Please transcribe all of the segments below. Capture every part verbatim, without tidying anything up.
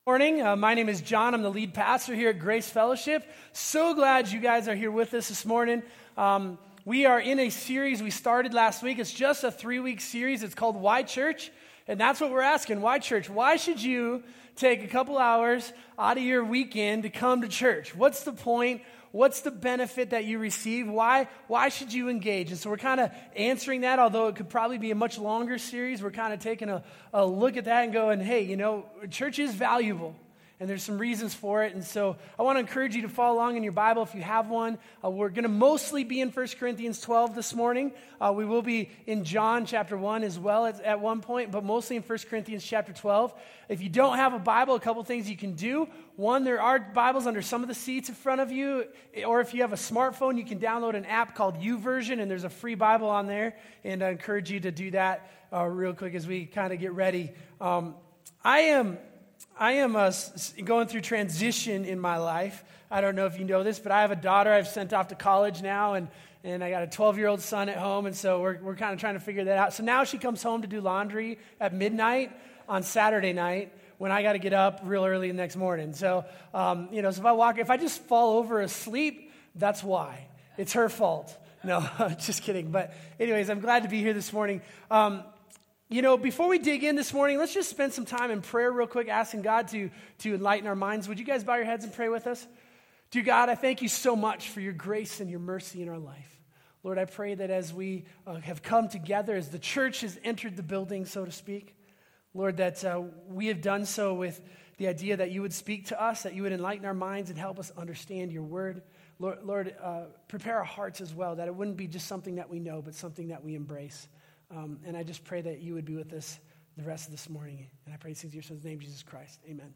Morning. Uh, my name is John. I'm the lead pastor here at Grace Fellowship. So glad you guys are here with us this morning. Um, we are in a series we started last week. It's just a three-week series. It's called Why Church? And that's what we're asking. Why church? Why should you take a couple hours out of your weekend to come to church? What's the point? What's the benefit that you receive? Why, why should you engage? And so we're kind of answering that, although it could probably be a much longer series. We're kind of taking a, a look at that and going, hey, you know, church is valuable. And there's some reasons for it. And so I want to encourage you to follow along in your Bible if you have one. Uh, we're going to mostly be in First Corinthians twelve this morning. Uh, we will be in John chapter one as well at, at one point, but mostly in First Corinthians chapter twelve. If you don't have a Bible, a couple things you can do. One, there are Bibles under some of the seats in front of you. Or if you have a smartphone, you can download an app called YouVersion, and there's a free Bible on there. And I encourage you to do that uh, real quick as we kind of get ready. Um, I am... I am uh, going through transition in my life. I don't know if you know this, but I have a daughter I've sent off to college now, and, and I got a twelve-year-old son at home, and so we're we're kind of trying to figure that out. So now she comes home to do laundry at midnight on Saturday night when I got to get up real early the next morning. So, um, you know, so if I walk, if I just fall over asleep, that's why. It's her fault. No, just kidding. But anyways, I'm glad to be here this morning. Um You know, before we dig in this morning, let's just spend some time in prayer real quick, asking God to, to enlighten our minds. Would you guys bow your heads and pray with us? Dear God, I thank you so much for your grace and your mercy in our life. Lord, I pray that as we uh, have come together, as the church has entered the building, so to speak, Lord, that uh, we have done so with the idea that you would speak to us, that you would enlighten our minds and help us understand your word. Lord, Lord uh, prepare our hearts as well, that it wouldn't be just something that we know, but something that we embrace. Um, and I just pray that you would be with us the rest of this morning. And I pray these things in your son's name, Jesus Christ. Amen.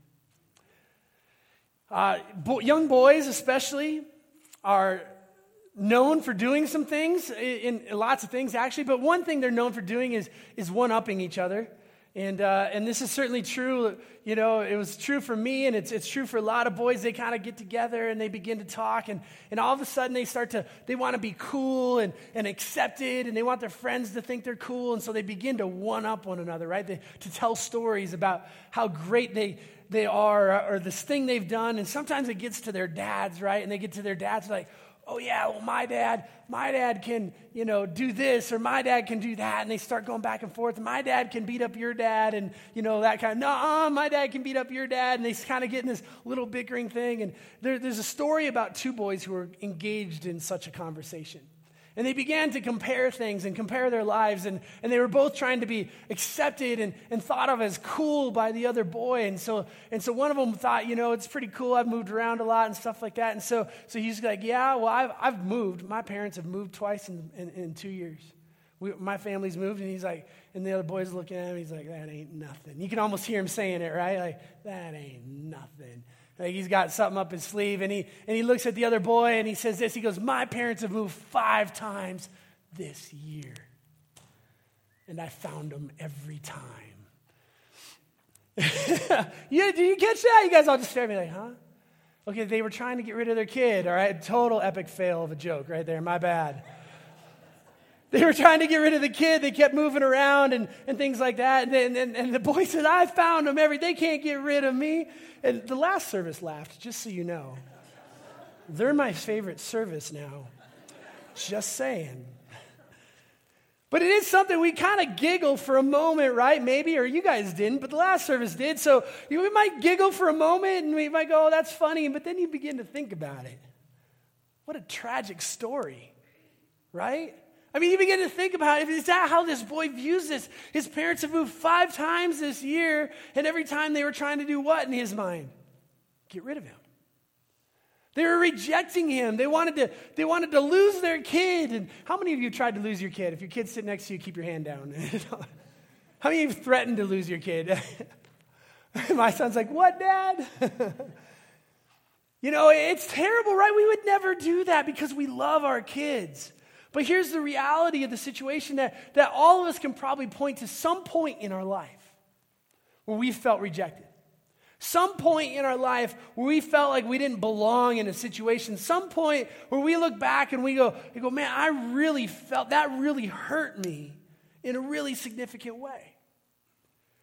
Uh, bo- young boys especially are known for doing some things, in, in lots of things actually, but one thing they're known for doing is, is one-upping each other. And uh, and this is certainly true, you know, it was true for me, and it's it's true for a lot of boys. They kind of get together and they begin to talk, and, and all of a sudden they start to, they want to be cool and, and accepted, and they want their friends to think they're cool, and so they begin to one-up one another, right? They, to tell stories about how great they they are, or this thing they've done, and sometimes it gets to their dads, right? And they get to their dads like, oh yeah, well my dad, my dad can, you know, do this, or my dad can do that, and they start going back and forth. My dad can beat up your dad, and you know, that kind of, no, my dad can beat up your dad, and they kind of get in this little bickering thing. And there, there's a story about two boys who were engaged in such a conversation. And they began to compare things and compare their lives, and, and they were both trying to be accepted and, and thought of as cool by the other boy. And so and so one of them thought, you know, it's pretty cool. I've moved around a lot and stuff like that. And so so he's like, yeah, well, I've I've moved. My parents have moved twice in in, in two years. We, my family's moved, and he's like, and the other boy's looking at him. He's like, that ain't nothing. You can almost hear him saying it, right? Like, that ain't nothing. Like he's got something up his sleeve, and he and he looks at the other boy, and he says this. He goes, my parents have moved five times this year, and I found them every time. you, do you catch that? You guys all just stare at me like, huh? Okay, they were trying to get rid of their kid, all right? Total epic fail of a joke right there. My bad. They were trying to get rid of the kid. They kept moving around and, and things like that. And, then, and, and the boy said, I found them every, they can't get rid of me. And the last service laughed, just so you know. They're my favorite service now. Just saying. But it is something we kind of giggle for a moment, right? Maybe, or you guys didn't, but the last service did. So you know, we might giggle for a moment, and we might go, oh, that's funny. But then you begin to think about it. What a tragic story, right? I mean, you begin to think about it. Is that how this boy views this? His parents have moved five times this year, and every time they were trying to do what in his mind? Get rid of him. They were rejecting him. They wanted to, they wanted to lose their kid. And how many of you tried to lose your kid? If your kid's sitting next to you, keep your hand down. How many of you threatened to lose your kid? My son's like, what, Dad? You know, it's terrible, right? We would never do that because we love our kids. But here's the reality of the situation that, that all of us can probably point to some point in our life where we felt rejected. Some point in our life where we felt like we didn't belong in a situation. Some point where we look back and we go, we go, man, I really felt, that really hurt me in a really significant way.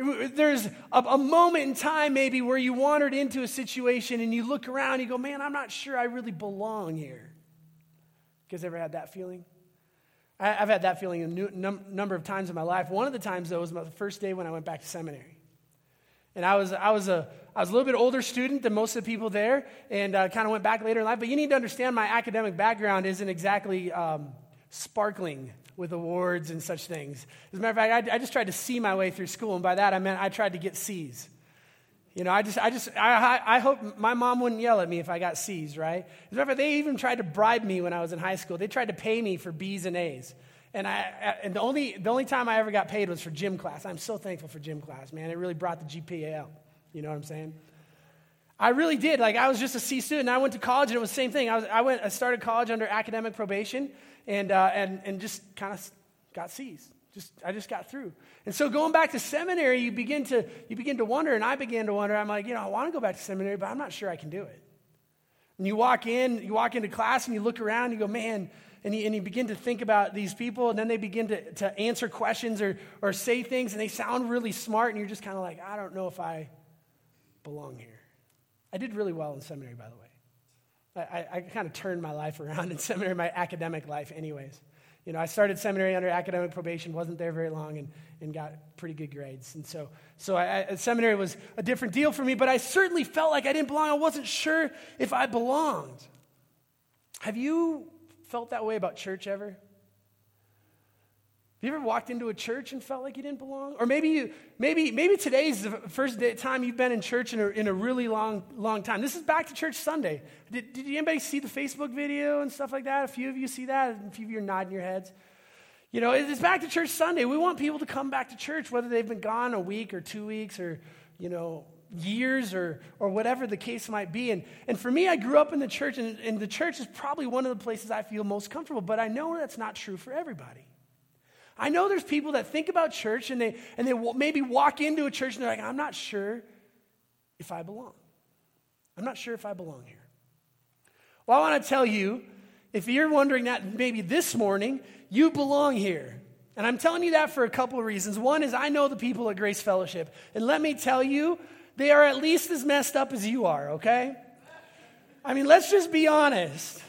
There's a, a moment in time maybe where you wandered into a situation and you look around and you go, man, I'm not sure I really belong here. You guys ever had that feeling? I, I've had that feeling a new, num, number of times in my life. One of the times, though, was the first day when I went back to seminary. And I was I was a I was a little bit older student than most of the people there, and uh, kind of went back later in life. But you need to understand my academic background isn't exactly um, sparkling with awards and such things. As a matter of fact, I, I just tried to see my way through school, and by that I meant I tried to get C's. You know, I just I just I I hope my mom wouldn't yell at me if I got C's, right? As a matter of fact, they even tried to bribe me when I was in high school. They tried to pay me for B's and A's. And I and the only the only time I ever got paid was for gym class. I'm so thankful for gym class, man. It really brought the G P A up. You know what I'm saying? I really did. Like, I was just a C student. And I went to college, and it was the same thing. I was I went I started college under academic probation, and uh, and and just kind of got C's. Just I just got through. And so going back to seminary, you begin to you begin to wonder, and I began to wonder. I'm like, you know, I want to go back to seminary, but I'm not sure I can do it. And you walk in, you walk into class, and you look around, and you go, man. And you, and you begin to think about these people, and then they begin to, to answer questions or, or say things, and they sound really smart, and you're just kind of like, I don't know if I belong here. I did really well in seminary, by the way. I, I, I kind of turned my life around in seminary, my academic life anyways. You know, I started seminary under academic probation, wasn't there very long, and, and got pretty good grades. And so so I, I, seminary was a different deal for me, but I certainly felt like I didn't belong. I wasn't sure if I belonged. Have you felt that way about church ever? Have you ever walked into a church and felt like you didn't belong? Or maybe you, maybe maybe today's the first day, time you've been in church in a, in a really long long time. This is Back to Church Sunday. Did, did anybody see the Facebook video and stuff like that? A few of you see that. A few of you are nodding your heads. You know, it's Back to Church Sunday. We want people to come back to church, whether they've been gone a week or two weeks or, you know, years or or whatever the case might be. And and for me, I grew up in the church, and, and the church is probably one of the places I feel most comfortable, but I know that's not true for everybody. I know there's people that think about church, and they and they maybe walk into a church, and they're like, I'm not sure if I belong. I'm not sure if I belong here. Well, I want to tell you, if you're wondering that maybe this morning, you belong here. And I'm telling you that for a couple of reasons. One is I know the people at Grace Fellowship, and let me tell you, they are at least as messed up as you are, okay? I mean, let's just be honest.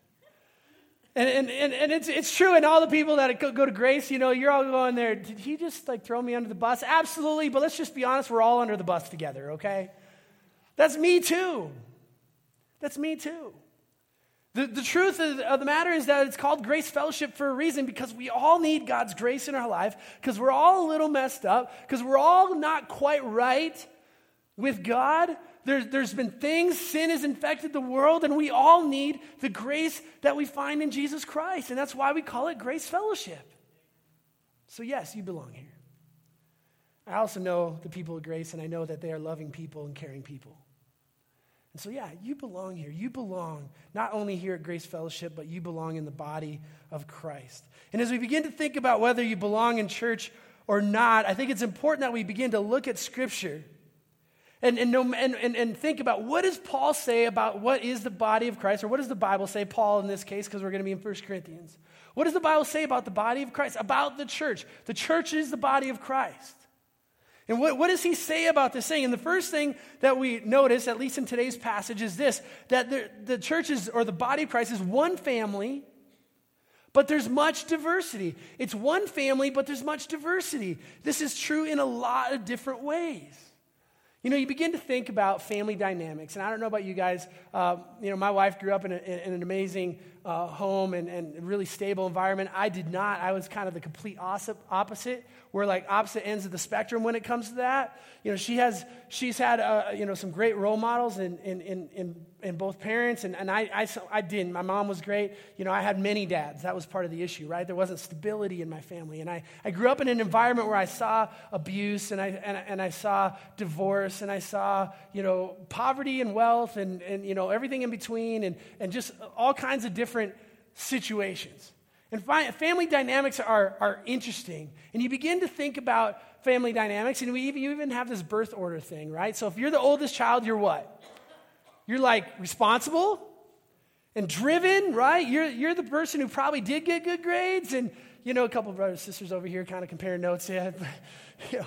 And and and, and it's it's true, and all the people that go to Grace, you know, you're all going there, did he just like throw me under the bus? Absolutely, but let's just be honest, we're all under the bus together, okay? That's me too. That's me too. The, the truth of, of the matter is that it's called Grace Fellowship for a reason, because we all need God's grace in our life, because we're all a little messed up, because we're all not quite right with God. There's, there's been things, sin has infected the world, and we all need the grace that we find in Jesus Christ, and that's why we call it Grace Fellowship. So yes, you belong here. I also know the people of Grace, and I know that they are loving people and caring people. And so, yeah, you belong here. You belong not only here at Grace Fellowship, but you belong in the body of Christ. And as we begin to think about whether you belong in church or not, I think it's important that we begin to look at Scripture and, and, know, and, and, and think about, what does Paul say about what is the body of Christ, or what does the Bible say, Paul in this case, because we're going to be in First Corinthians. What does the Bible say about the body of Christ, about the church? The church is the body of Christ. And what, what does he say about this thing? And the first thing that we notice, at least in today's passage, is this, that the, the church is, or the body of Christ is one family, but there's much diversity. It's one family, but there's much diversity. This is true in a lot of different ways. You know, you begin to think about family dynamics, and I don't know about you guys. Uh, you know, my wife grew up in, a, in an amazing uh, home and, and really stable environment. I did not. I was kind of the complete opposite. We're like opposite ends of the spectrum when it comes to that. You know, she has she's had uh, you know some great role models in in in in, in both parents, and and I, I I didn't. My mom was great. You know, I had many dads. That was part of the issue, right? There wasn't stability in my family, and I I grew up in an environment where I saw abuse, and I and, and I saw divorce, and I saw you know poverty and wealth, and and you know everything in between, and and just all kinds of different situations. And fi- family dynamics are, are interesting. And you begin to think about family dynamics, and we even, you even have this birth order thing, right? So if you're the oldest child, you're what? You're like responsible and driven, right? You're, you're the person who probably did get good grades. And, you know, a couple of brothers and sisters over here kind of comparing notes. Yeah, but, you know,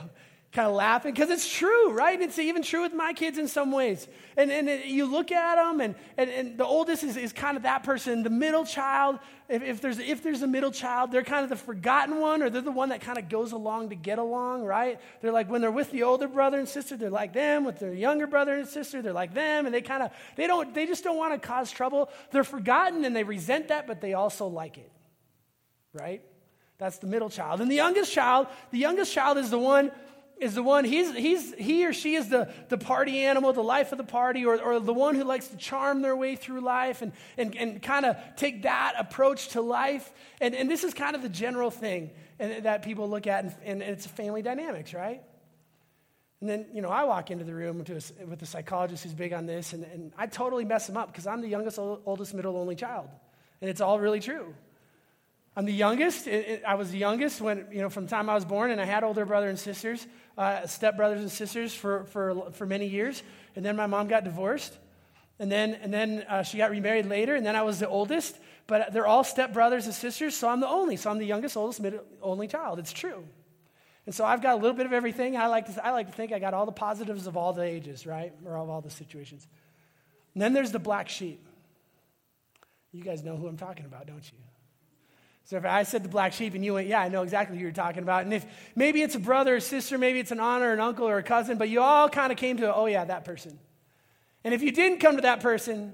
kind of laughing because it's true, right? It's even true with my kids in some ways. And and it, you look at them, and, and, and the oldest is, is kind of that person. The middle child, if, if there's if there's a middle child, they're kind of the forgotten one, or they're the one that kind of goes along to get along, right? They're like when they're with the older brother and sister, they're like them. With their younger brother and sister, they're like them, and they kind of they don't they just don't want to cause trouble. They're forgotten and they resent that, but they also like it, right? That's the middle child. And the youngest child, the youngest child is the one. is the one, he's, he's, he or she is the, the party animal, the life of the party, or, or the one who likes to charm their way through life and, and, and kind of take that approach to life. And, and this is kind of the general thing and, that people look at, and, and it's family dynamics, right? And then, you know, I walk into the room to a, with a psychologist who's big on this, and, and I totally mess him up because I'm the youngest, oldest, middle, only child. And it's all really true. I'm the youngest. It, it, I was the youngest when, you know, from the time I was born, and I had older brothers and sisters, uh, stepbrothers and sisters for, for for many years. And then my mom got divorced, and then and then uh, she got remarried later, and then I was the oldest. But they're all stepbrothers and sisters, so I'm the only. So I'm the youngest, oldest, middle, only child. It's true. And so I've got a little bit of everything. I like to I like to think I got all the positives of all the ages, right, or of all the situations. And then there's the black sheep. You guys know who I'm talking about, don't you? So if I said the black sheep and you went, yeah, I know exactly who you're talking about. And if maybe it's a brother or sister, maybe it's an aunt or an uncle or a cousin, but you all kind of came to, oh yeah, that person. And if you didn't come to that person,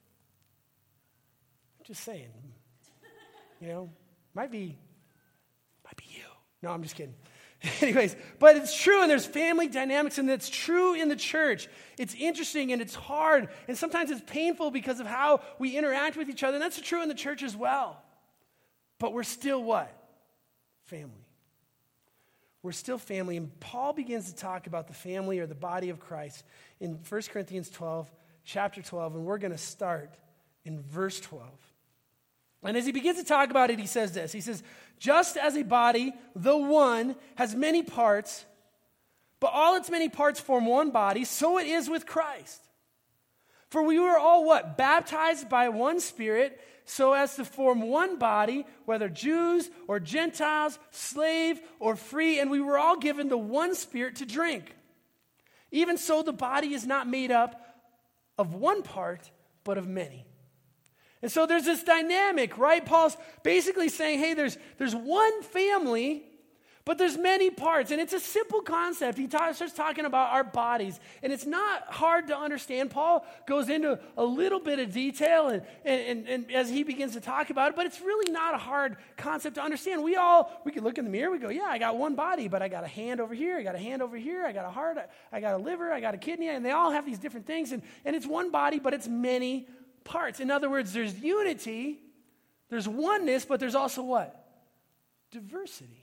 just saying, you know, might be, might be you. No, I'm just kidding. Anyways, but it's true, and there's family dynamics, and it's true in the church. It's interesting, and it's hard, and sometimes it's painful because of how we interact with each other, and that's true in the church as well. But we're still what? Family. We're still family. And Paul begins to talk about the family or the body of Christ in First Corinthians twelve, chapter twelve, and we're going to start in verse twelve. And as he begins to talk about it, he says this. He says, just as a body, though one, has many parts, but all its many parts form one body, so it is with Christ. For we were all what? Baptized by one Spirit, so as to form one body, whether Jews or Gentiles, slave or free, and we were all given the one Spirit to drink. Even so, the body is not made up of one part, but of many. And so there's this dynamic, right? Paul's basically saying, hey, there's, there's one family, but there's many parts. And it's a simple concept. He ta- starts talking about our bodies. And it's not hard to understand. Paul goes into a little bit of detail and, and, and, and as he begins to talk about it, but it's really not a hard concept to understand. We all, we can look in the mirror, we go, yeah, I got one body, but I got a hand over here, I got a hand over here, I got a heart, I got a liver, I got a kidney, and they all have these different things. And, and it's one body, but it's many parts. In other words, there's unity, there's oneness, but there's also what? Diversity.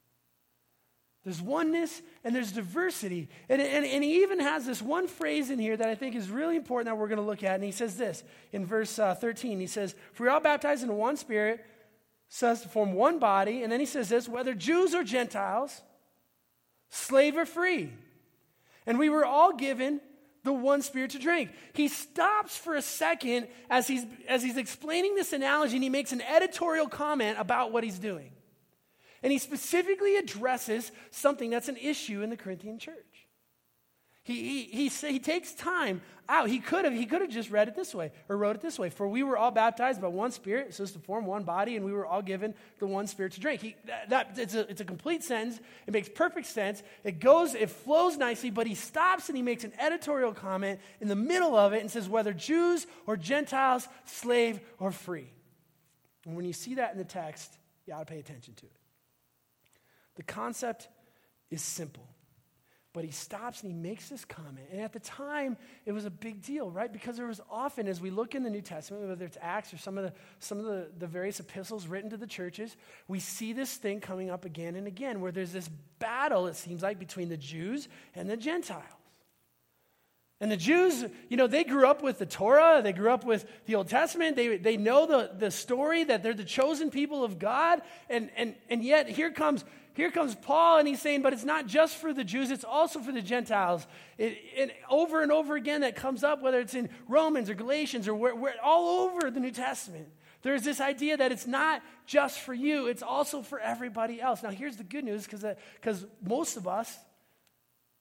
There's oneness and there's diversity. And, and, and he even has this one phrase in here that I think is really important that we're going to look at. And he says this in verse uh, thirteen. He says, for we're all baptized into one Spirit, so as to form one body. And then he says this, whether Jews or Gentiles, slave or free. And we were all given the one Spirit to drink. He stops for a second as he's, as he's explaining this analogy, and he makes an editorial comment about what he's doing. And he specifically addresses something that's an issue in the Corinthian church. He, he, he, say, he takes time out. He could have he could have just read it this way or wrote it this way. For we were all baptized by one Spirit, so as to form one body, and we were all given the one Spirit to drink. He, that, that, it's, a, it's a complete sentence. It makes perfect sense. It goes, it flows nicely, but he stops and he makes an editorial comment in the middle of it and says, whether Jews or Gentiles, slave or free. And when you see that in the text, you ought to pay attention to it. The concept is simple, but he stops and he makes this comment. And at the time, it was a big deal, right? Because there was often, as we look in the New Testament, whether it's Acts or some of the some of the, the various epistles written to the churches, we see this thing coming up again and again, where there's this battle, it seems like, between the Jews and the Gentiles. And the Jews, you know, they grew up with the Torah. They grew up with the Old Testament. They they know the, the story that they're the chosen people of God. And and and yet here comes here comes Paul, and he's saying, but it's not just for the Jews, it's also for the Gentiles. It, and over and over again that comes up, whether it's in Romans or Galatians or where, where all over the New Testament. There's this idea that it's not just for you, it's also for everybody else. Now here's the good news, because because most of us,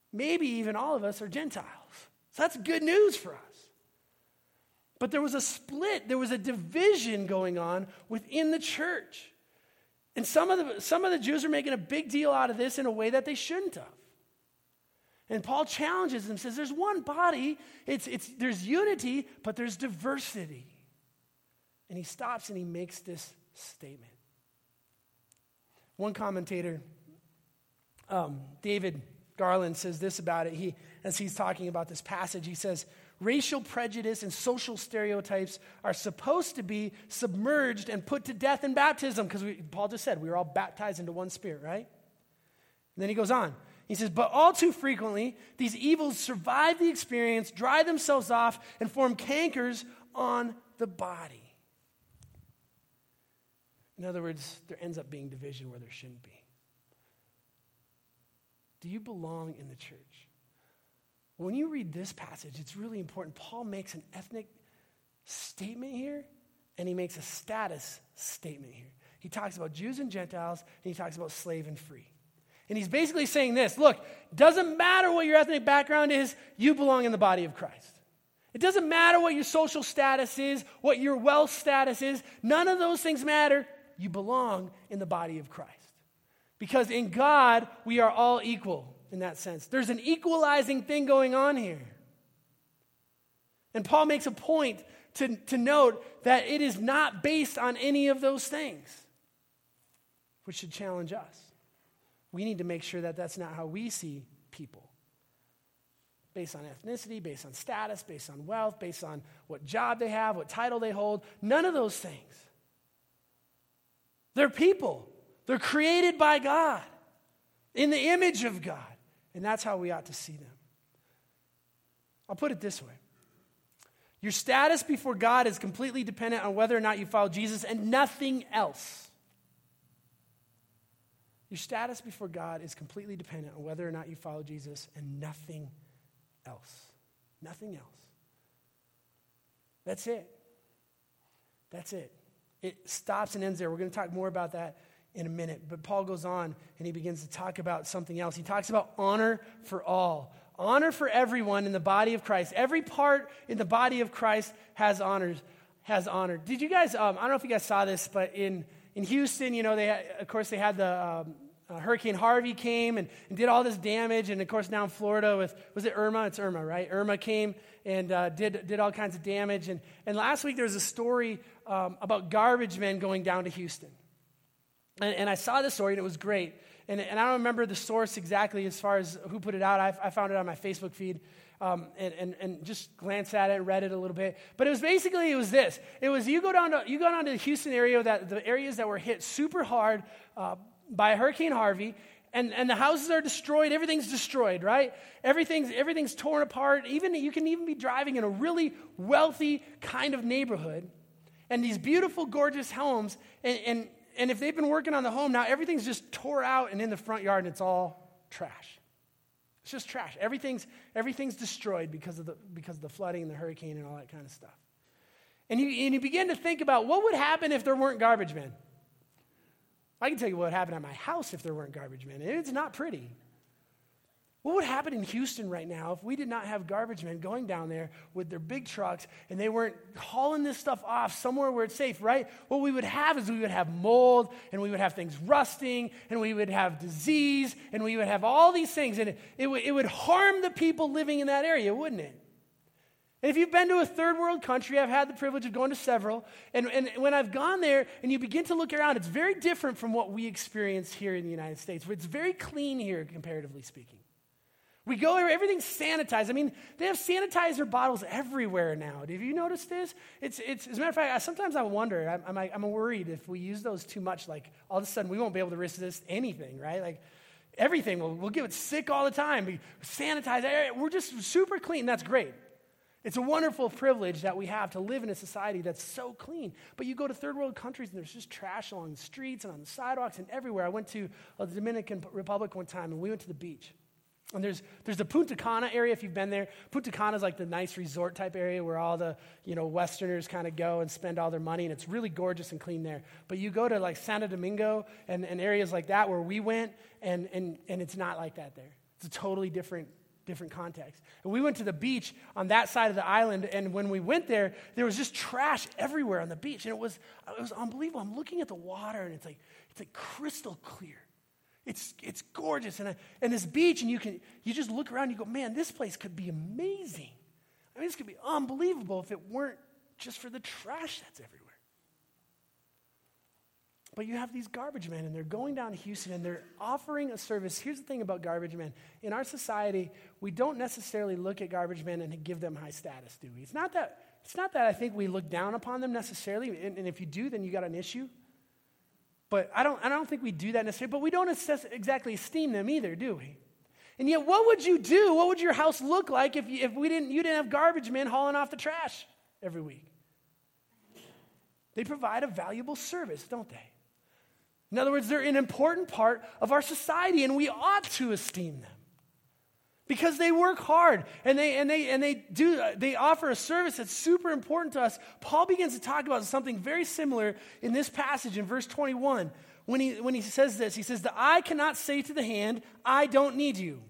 maybe even all of us are Gentiles. So that's good news for us. But there was a split, there was a division going on within the church. And some of the, some of the Jews are making a big deal out of this in a way that they shouldn't have. And Paul challenges them, says there's one body, it's, it's, there's unity, but there's diversity. And he stops and he makes this statement. One commentator, um, David Garland, says this about it. He, as he's talking about this passage, he says, racial prejudice and social stereotypes are supposed to be submerged and put to death in baptism, because Paul just said we were all baptized into one spirit, right? And then he goes on. He says, but all too frequently, these evils survive the experience, dry themselves off, and form cankers on the body. In other words, there ends up being division where there shouldn't be. Do you belong in the church? When you read this passage, it's really important. Paul makes an ethnic statement here, and he makes a status statement here. He talks about Jews and Gentiles, and he talks about slave and free. And he's basically saying this, look, doesn't matter what your ethnic background is, you belong in the body of Christ. It doesn't matter what your social status is, what your wealth status is. None of those things matter. You belong in the body of Christ. Because in God, we are all equal in that sense. There's an equalizing thing going on here. And Paul makes a point to, to note that it is not based on any of those things, which should challenge us. We need to make sure that that's not how we see people. Based on ethnicity, based on status, based on wealth, based on what job they have, what title they hold. None of those things. They're people. They're created by God in the image of God. And that's how we ought to see them. I'll put it this way. Your status before God is completely dependent on whether or not you follow Jesus and nothing else. Your status before God is completely dependent on whether or not you follow Jesus and nothing else. Nothing else. That's it. That's it. It stops and ends there. We're going to talk more about that in a minute. But Paul goes on and he begins to talk about something else. He talks about honor for all. Honor for everyone in the body of Christ. Every part in the body of Christ has honors, has honor. Did you guys, um, I don't know if you guys saw this, but in In Houston, you know, they had, of course, they had the um, uh, Hurricane Harvey came and, and did all this damage. And, of course, now in Florida with, was it Irma? It's Irma, right? Irma came and uh, did did all kinds of damage. And, and last week there was a story um, about garbage men going down to Houston. And, and I saw this story, and it was great. And, and I don't remember the source exactly as far as who put it out. I, I found it on my Facebook feed. Um, and, and, and just glanced at it and read it a little bit. But it was basically, it was this. It was you go down to, you go down to the Houston area, that the areas that were hit super hard uh, by Hurricane Harvey, and, and the houses are destroyed. Everything's destroyed, right? Everything's, everything's torn apart. Even you can even be driving in a really wealthy kind of neighborhood, and these beautiful, gorgeous homes, and, and, and if they've been working on the home, now everything's just tore out and in the front yard, and it's all trash. It's just trash. Everything's, everything's destroyed because of the because of the flooding and the hurricane and all that kind of stuff. And you, and you begin to think about what would happen if there weren't garbage men. I can tell you what would happen at my house if there weren't garbage men. It's not pretty. What would happen in Houston right now if we did not have garbage men going down there with their big trucks and they weren't hauling this stuff off somewhere where it's safe, right? What we would have is we would have mold, and we would have things rusting, and we would have disease, and we would have all these things. And it, it, would, it would harm the people living in that area, wouldn't it? And if you've been to a third world country, I've had the privilege of going to several, and, and when I've gone there and you begin to look around, it's very different from what we experience here in the United States. It's very clean here, comparatively speaking. We go there, everything's sanitized. I mean, they have sanitizer bottles everywhere now. Have you noticed this? It's, it's, as a matter of fact, I, sometimes I wonder, I'm, I'm, I'm worried if we use those too much, like all of a sudden we won't be able to resist anything, right? Like everything, we'll, we'll get sick all the time. We sanitize, we're just super clean. That's great. It's a wonderful privilege that we have to live in a society that's so clean. But you go to third world countries and there's just trash along the streets and on the sidewalks and everywhere. I went to the Dominican Republic one time and we went to the beach. And there's there's the Punta Cana area, if you've been there. Punta Cana is like the nice resort type area where all the, you know, Westerners kind of go and spend all their money, and it's really gorgeous and clean there. But you go to like Santo Domingo and, and areas like that where we went, and, and, and it's not like that there. It's a totally different different contexts. And we went to the beach on that side of the island, and when we went there, there was just trash everywhere on the beach, and it was it was unbelievable. I'm looking at the water, and it's like it's like crystal clear. It's it's gorgeous, and I, and this beach, and you can you just look around, and you go, man, this place could be amazing. I mean, this could be unbelievable if it weren't just for the trash that's everywhere. But you have these garbage men, and they're going down to Houston, and they're offering a service. Here's the thing about garbage men. In our society, we don't necessarily look at garbage men and give them high status, do we? It's not that, it's not that I think we look down upon them necessarily, and, and if you do, then you got an issue. But I don't, I don't think we do that necessarily, but we don't assess, exactly esteem them either, do we? And yet, what would you do? What would your house look like if you, if we didn't, you didn't have garbage men hauling off the trash every week? They provide a valuable service, don't they? In other words, they're an important part of our society, and we ought to esteem them because they work hard and they and they and they do they offer a service that's super important to us. Paul begins to talk about something very similar in this passage in verse twenty-one. When he when he says this, he says, "The eye cannot say to the hand, I don't need you.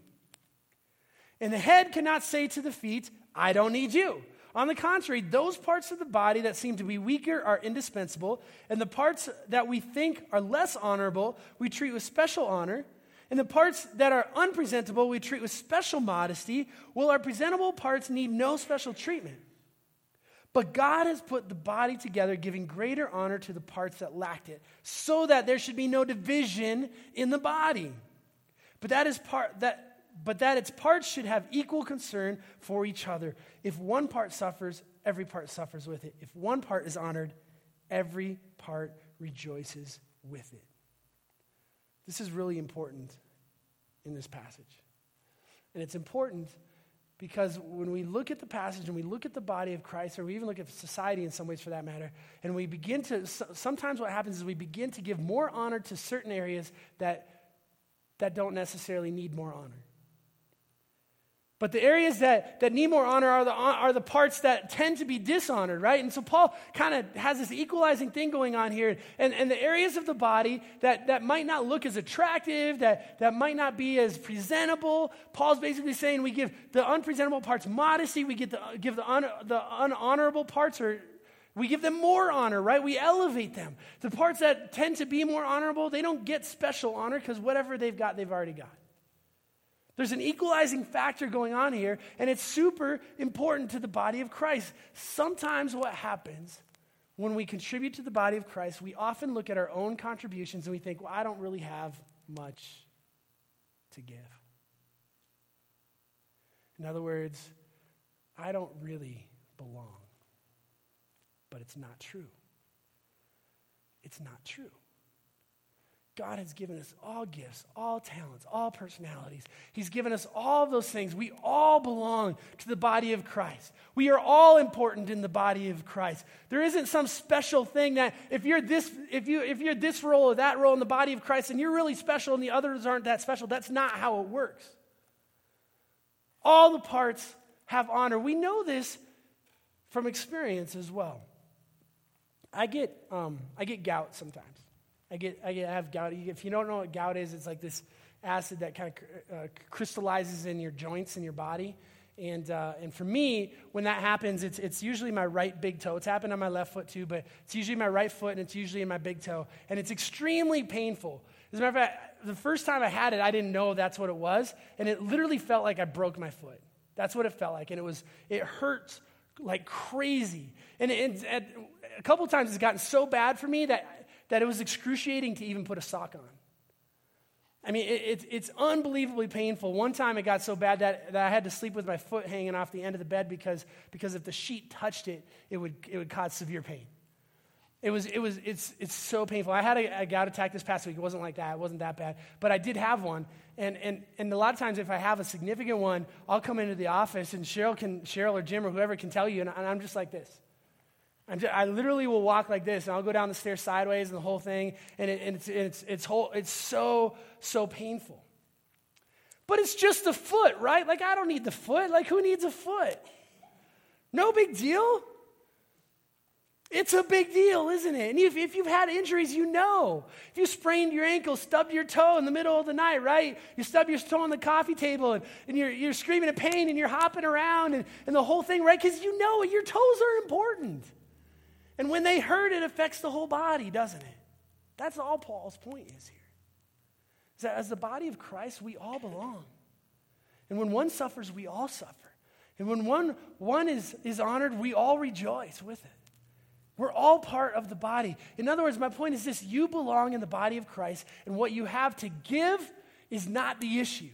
And the head cannot say to the feet, I don't need you. On the contrary, those parts of the body that seem to be weaker are indispensable, and the parts that we think are less honorable, we treat with special honor, and the parts that are unpresentable, we treat with special modesty, while our presentable parts need no special treatment. But God has put the body together, giving greater honor to the parts that lacked it, so that there should be no division in the body. But that is part that But that its parts should have equal concern for each other. If one part suffers, every part suffers with it. If one part is honored, every part rejoices with it." This is really important in this passage. And it's important because when we look at the passage and we look at the body of Christ, or we even look at society in some ways for that matter, and we begin to, sometimes what happens is we begin to give more honor to certain areas that, that don't necessarily need more honor. But the areas that, that need more honor are the, are the parts that tend to be dishonored, right? And so Paul kind of has this equalizing thing going on here. And, and the areas of the body that, that might not look as attractive, that, that might not be as presentable, Paul's basically saying we give the unpresentable parts modesty, we get the, give the, un, the unhonorable parts, or we give them more honor, right? We elevate them. The parts that tend to be more honorable, they don't get special honor because whatever they've got, they've already got. There's an equalizing factor going on here, and it's super important to the body of Christ. Sometimes what happens when we contribute to the body of Christ, we often look at our own contributions and we think, well, I don't really have much to give. In other words, I don't really belong. But it's not true. It's not true. God has given us all gifts, all talents, all personalities. He's given us all of those things. We all belong to the body of Christ. We are all important in the body of Christ. There isn't some special thing that if you're this, if you if you're this role or that role in the body of Christ and you're really special and the others aren't that special. That's not how it works. All the parts have honor. We know this from experience as well. I get um, I get gout sometimes. I get, I get, I have gout. If you don't know what gout is, it's like this acid that kind of uh, crystallizes in your joints in your body. And uh, and for me, when that happens, it's it's usually my right big toe. It's happened on my left foot too, but it's usually my right foot, and it's usually in my big toe. And it's extremely painful. As a matter of fact, the first time I had it, I didn't know that's what it was, and it literally felt like I broke my foot. That's what it felt like, and it was it hurts like crazy. And, it, and a couple of times it's gotten so bad for me that. that it was excruciating to even put a sock on. I mean, it, it, it's unbelievably painful. One time it got so bad that, that I had to sleep with my foot hanging off the end of the bed because, because if the sheet touched it, it would it would cause severe pain. It was it was it's it's so painful. I had a, a gout attack this past week. It wasn't like that. It wasn't that bad. But I did have one. And and and a lot of times if I have a significant one, I'll come into the office and Cheryl can Cheryl or Jim or whoever can tell you, and, and I'm just like this. I'm just, I literally will walk like this, and I'll go down the stairs sideways and the whole thing, and, it, and it's it's it's whole it's so so painful. But it's just the foot, right? Like I don't need the foot. Like who needs a foot? No big deal. It's a big deal, isn't it? And if, if you've had injuries, you know. If you sprained your ankle, stubbed your toe in the middle of the night, right? You stub your toe on the coffee table and, and you're, you're screaming in pain and you're hopping around and, and the whole thing, right? Because you know your toes are important. And when they hurt, it affects the whole body, doesn't it? That's all Paul's point is here. Is that as the body of Christ, we all belong. And when one suffers, we all suffer. And when one, one is, is honored, we all rejoice with it. We're all part of the body. In other words, my point is this: you belong in the body of Christ, and what you have to give is not the issue.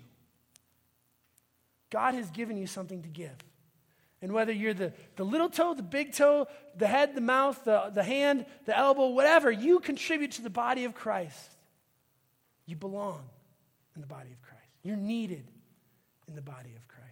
God has given you something to give. And whether you're the, the little toe, the big toe, the head, the mouth, the, the hand, the elbow, whatever, you contribute to the body of Christ. You belong in the body of Christ. You're needed in the body of Christ.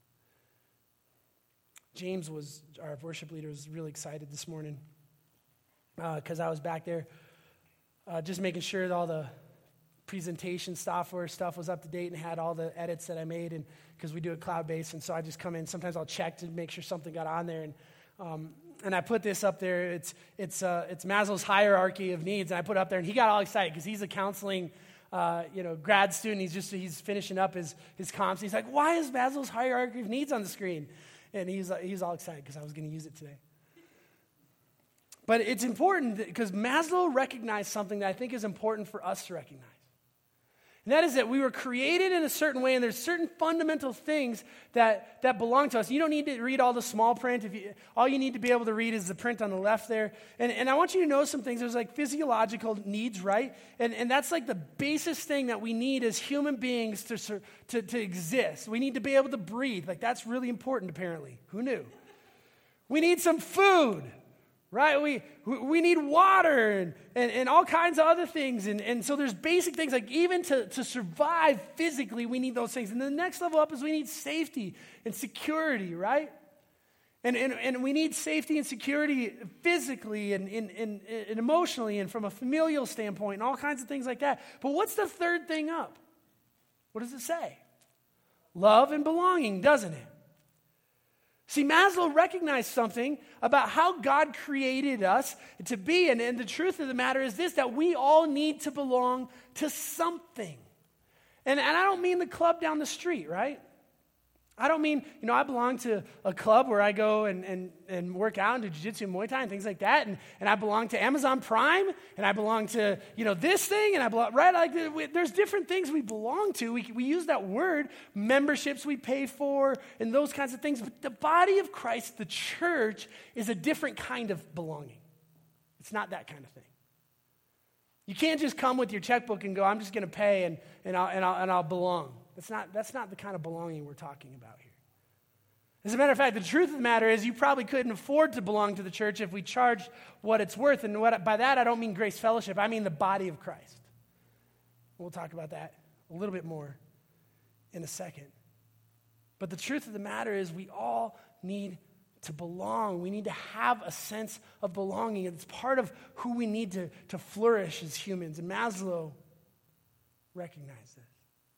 James was, our worship leader, was really excited this morning because uh, I was back there uh, just making sure that all the presentation software stuff was up to date and had all the edits that I made, and because we do it cloud-based, and so I just come in. Sometimes I'll check to make sure something got on there, and um, and I put this up there. It's it's uh, it's Maslow's hierarchy of needs, and I put it up there, and he got all excited because he's a counseling uh, you know grad student. He's just he's finishing up his his comps. He's like, why is Maslow's hierarchy of needs on the screen? And he's he's all excited because I was going to use it today. But it's important because Maslow recognized something that I think is important for us to recognize. And that is that we were created in a certain way, and there's certain fundamental things that, that belong to us. You don't need to read all the small print. If you, all you need to be able to read is the print on the left there. And, and I want you to know some things. There's like physiological needs, right? And, and that's like the basis thing that we need as human beings to, to, to exist. We need to be able to breathe. Like that's really important, apparently. Who knew? We need some food. Right? We we need water and, and, and all kinds of other things. And, and so there's basic things like even to, to survive physically, we need those things. And the next level up is we need safety and security, right? And and, and we need safety and security physically and, and, and, and emotionally and from a familial standpoint and all kinds of things like that. But what's the third thing up? What does it say? Love and belonging, doesn't it? See, Maslow recognized something about how God created us to be, and, and the truth of the matter is this, that we all need to belong to something. And, and I don't mean the club down the street, right? I don't mean, you know, I belong to a club where I go and, and, and work out and do jiu-jitsu and Muay Thai and things like that, and, and I belong to Amazon Prime, and I belong to, you know, this thing, and I belong, right? Like, we, there's different things we belong to. We, we use that word, memberships we pay for, and those kinds of things. But the body of Christ, the church, is a different kind of belonging. It's not that kind of thing. You can't just come with your checkbook and go, I'm just going to pay and, and, I'll, and, I'll, and I'll belong. That's not, that's not the kind of belonging we're talking about here. As a matter of fact, the truth of the matter is you probably couldn't afford to belong to the church if we charged what it's worth. And what, by that, I don't mean Grace Fellowship. I mean the body of Christ. We'll talk about that a little bit more in a second. But the truth of the matter is we all need to belong. We need to have a sense of belonging. It's part of who we need to, to flourish as humans. And Maslow recognized this.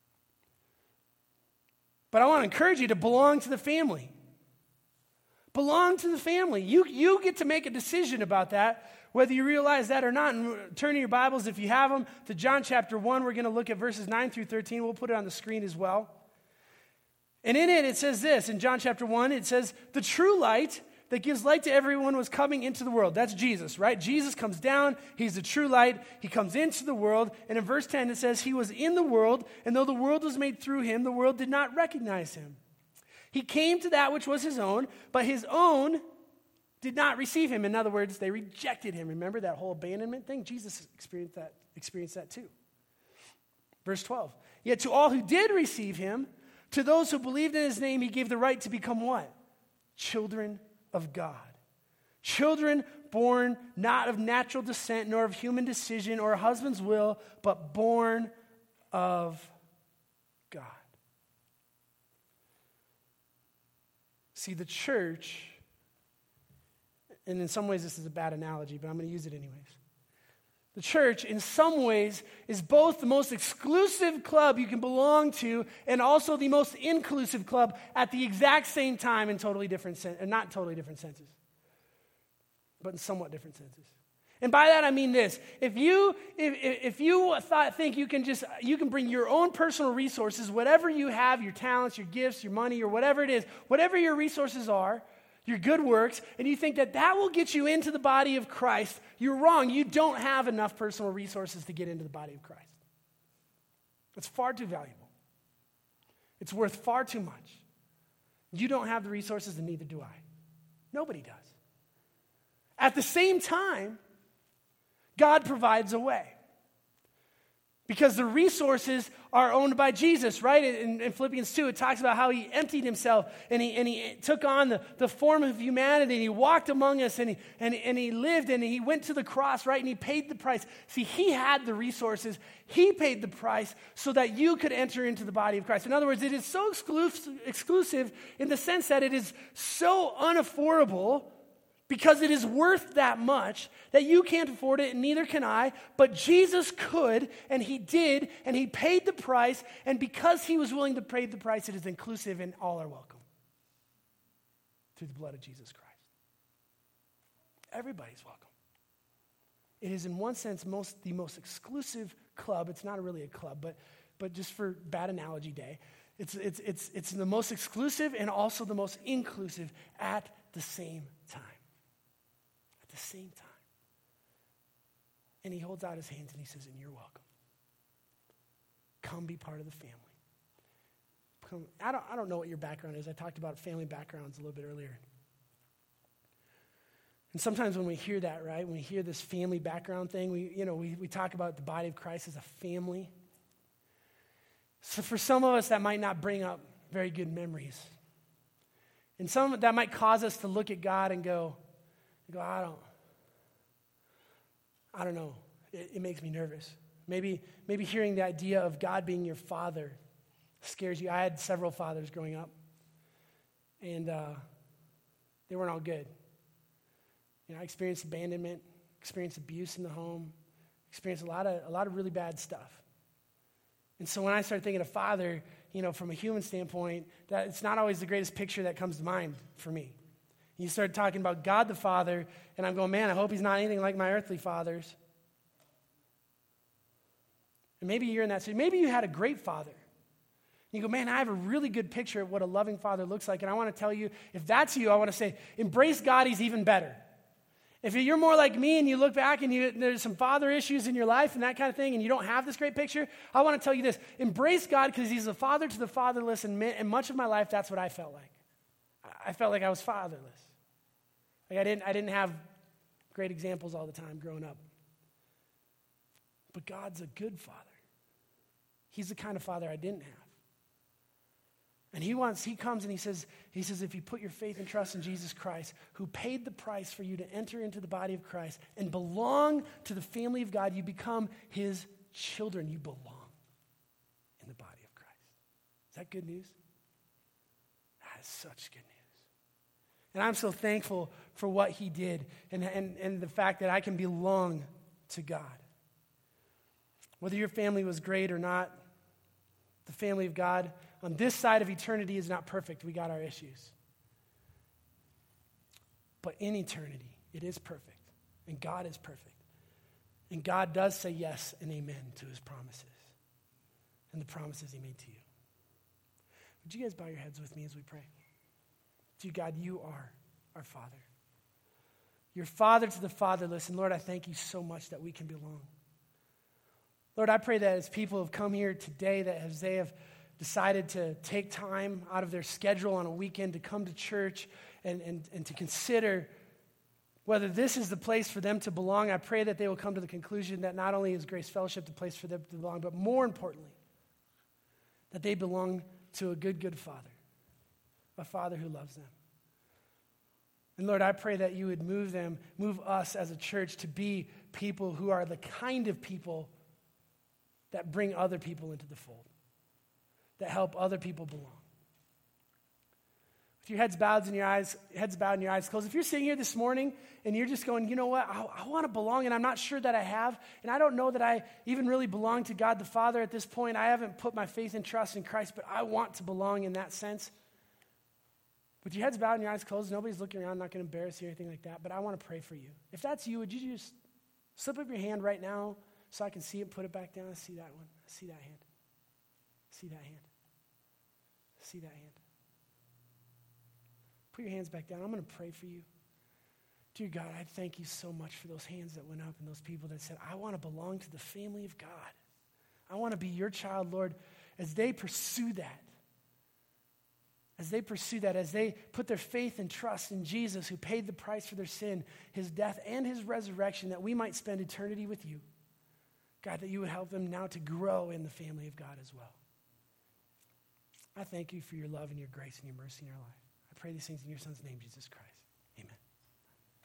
But I want to encourage you to belong to the family. Belong to the family. You, you get to make a decision about that, whether you realize that or not. And turn to your Bibles, if you have them, to John chapter one. We're going to look at verses nine through thirteen. We'll put it on the screen as well. And in it, it says this. In John chapter one, it says, the true light that gives light to everyone was coming into the world. That's Jesus, right? Jesus comes down. He's the true light. He comes into the world. And in verse ten, it says, he was in the world, and though the world was made through him, the world did not recognize him. He came to that which was his own, but his own did not receive him. In other words, they rejected him. Remember that whole abandonment thing? Jesus experienced that, experienced that too. Verse twelve, yet to all who did receive him, to those who believed in his name, he gave the right to become what? Children of God. Children born not of natural descent, nor of human decision or a husband's will, but born of God. See, the church, and in some ways this is a bad analogy, but I'm going to use it anyways. The church, in some ways, is both the most exclusive club you can belong to and also the most inclusive club at the exact same time in totally different sense, and not totally different senses. but in somewhat different senses. And by that I mean this: if you if if you thought think you can just you can bring your own personal resources, whatever you have, your talents, your gifts, your money, or whatever it is, whatever your resources are, your good works, and you think that that will get you into the body of Christ, you're wrong. You don't have enough personal resources to get into the body of Christ. It's far too valuable. It's worth far too much. You don't have the resources, and neither do I. Nobody does. At the same time, God provides a way. Because the resources are owned by Jesus, right? In, in Philippians two, it talks about how he emptied himself and he, and he took on the, the form of humanity and he walked among us and he, and, and he lived and he went to the cross, right? And he paid the price. See, he had the resources. He paid the price so that you could enter into the body of Christ. In other words, it is so exclusive, exclusive in the sense that it is so unaffordable because it is worth that much that you can't afford it and neither can I, but Jesus could and he did and he paid the price, and because he was willing to pay the price, it is inclusive and all are welcome through the blood of Jesus Christ. Everybody's welcome. It is in one sense most the most exclusive club. It's not really a club, but but just for bad analogy day, it's it's it's it's the most exclusive and also the most inclusive at the same time. The same time. And he holds out his hands and he says, and you're welcome. Come be part of the family. Come. I don't, I don't know what your background is. I talked about family backgrounds a little bit earlier. And sometimes when we hear that, right, when we hear this family background thing, we, you know, we, we talk about the body of Christ as a family. So for some of us, that might not bring up very good memories. And some that might cause us to look at God and go, go, I don't, I don't know. It, it makes me nervous. Maybe, maybe hearing the idea of God being your father scares you. I had several fathers growing up, and uh, they weren't all good. You know, I experienced abandonment, experienced abuse in the home, experienced a lot of a lot of really bad stuff. And so when I started thinking of father, you know, from a human standpoint, that it's not always the greatest picture that comes to mind for me. You started talking about God the Father, and I'm going, man, I hope he's not anything like my earthly fathers. And maybe you're in that situation. Maybe you had a great father. You go, man, I have a really good picture of what a loving father looks like, and I want to tell you, if that's you, I want to say, embrace God, he's even better. If you're more like me and you look back and you, there's some father issues in your life and that kind of thing, and you don't have this great picture, I want to tell you this. Embrace God because he's a father to the fatherless, and, and much of my life, that's what I felt like. I felt like I was fatherless. Like I didn't, I didn't have great examples all the time growing up. But God's a good father. He's the kind of father I didn't have. And he wants, he comes and he says, he says, if you put your faith and trust in Jesus Christ, who paid the price for you to enter into the body of Christ and belong to the family of God, you become his children. You belong in the body of Christ. Is that good news? That is such good news. And I'm so thankful for what he did and, and, and the fact that I can belong to God. Whether your family was great or not, the family of God on this side of eternity is not perfect. We got our issues. But in eternity, it is perfect. And God is perfect. And God does say yes and amen to his promises and the promises he made to you. Would you guys bow your heads with me as we pray? Dear God, you are our Father. You're Father to the fatherless. And Lord, I thank you so much that we can belong. Lord, I pray that as people have come here today, that as they have decided to take time out of their schedule on a weekend to come to church and, and, and to consider whether this is the place for them to belong, I pray that they will come to the conclusion that not only is Grace Fellowship the place for them to belong, but more importantly, that they belong to a good, good Father. A Father who loves them. And Lord, I pray that you would move them, move us as a church to be people who are the kind of people that bring other people into the fold, that help other people belong. With your heads bowed and your eyes, heads bowed and your eyes closed, if you're sitting here this morning and you're just going, you know what, I, I want to belong and I'm not sure that I have, and I don't know that I even really belong to God the Father at this point. I haven't put my faith and trust in Christ, but I want to belong in that sense. With your heads bowed and your eyes closed, nobody's looking around, not going to embarrass you or anything like that, but I want to pray for you. If that's you, would you just slip up your hand right now so I can see it, put it back down? I see that one. I see that hand. I see that hand. I see that hand. Put your hands back down. I'm going to pray for you. Dear God, I thank you so much for those hands that went up and those people that said, I want to belong to the family of God. I want to be your child, Lord, as they pursue that. As they pursue that, as they put their faith and trust in Jesus, who paid the price for their sin, his death and his resurrection, that we might spend eternity with you. God, that you would help them now to grow in the family of God as well. I thank you for your love and your grace and your mercy in our life. I pray these things in your son's name, Jesus Christ.